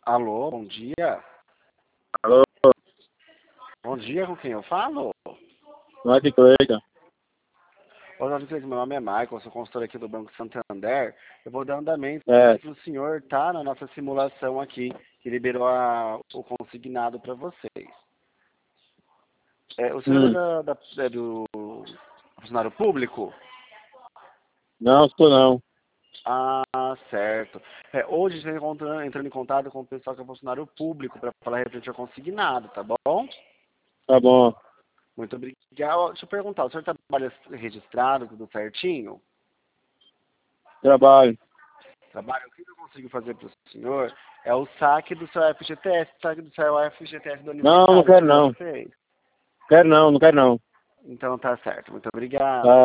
Alô, bom dia. Alô, Bom dia, com quem eu falo? Mike Cleiton. Olá, meu nome é Michael, eu sou consultor aqui do Banco Santander. Eu vou dar andamento É, para o senhor tá na nossa simulação aqui, que liberou o consignado para vocês. O senhor hum, é do funcionário público? não, sou não. Ah, certo. Hoje você está entrando em contato com o pessoal que é funcionário público para falar referente ao consignado, tá bom? Tá bom, Muito obrigado. Deixa eu perguntar, o senhor trabalha registrado, tudo certinho? trabalho. Trabalho, o que eu consigo fazer para o senhor é o saque do seu FGTS, saque do seu FGTS do Não, não aniversário que quero o senhor não. fez. Quero não, não quero não. Então tá certo. Muito obrigado. Tá.